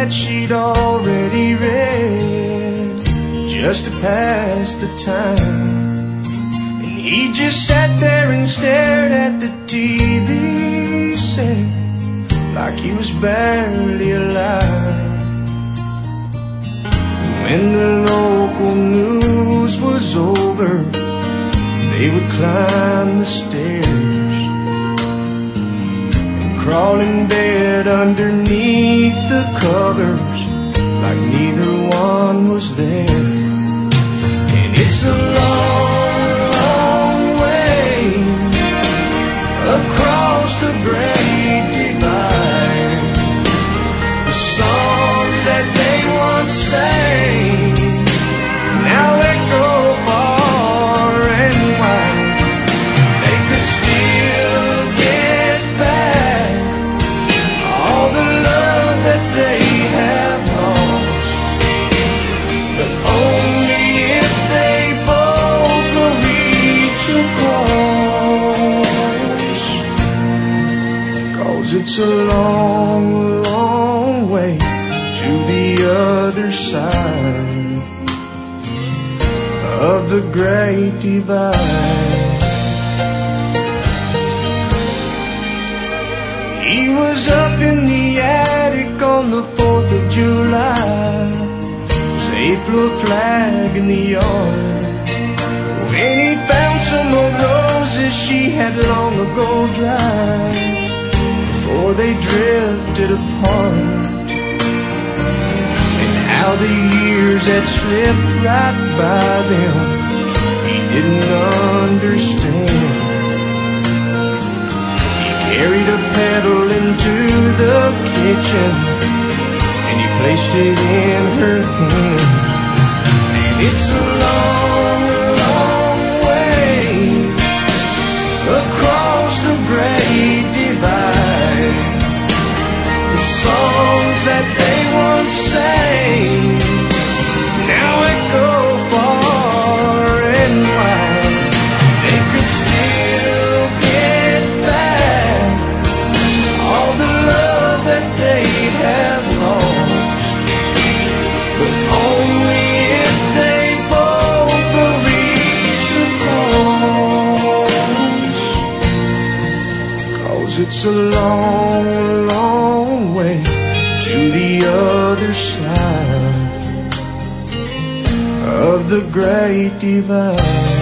that she'd already read, just to pass the time. And he just sat there and stared at the TV set like he was barely alive. When the local news was over, they would climb the stairs and crawl in bed underneath the covers like neither one was there. And it's a long, long way across the great divide. The songs that they once sang now echo far and wide. They could still get back all the love that they have lost, but only if they both will reach across. 'Cause it's a long, long way to the other side of the great divide. He was up in the attic on the 4th of July, safe little flag in the yard, when he found some old roses she had long ago dried before they drifted apart. How the years had slipped right by them, he didn't understand. He carried a pedal into the kitchen and he placed it in her hand. And it's a long, long way across the great divide. The songs that they once sang now echo far and wide. They could still get back all the love that they have lost, but only if they both will reach across. 'Cause it's a long, long way to the other side of the great divide.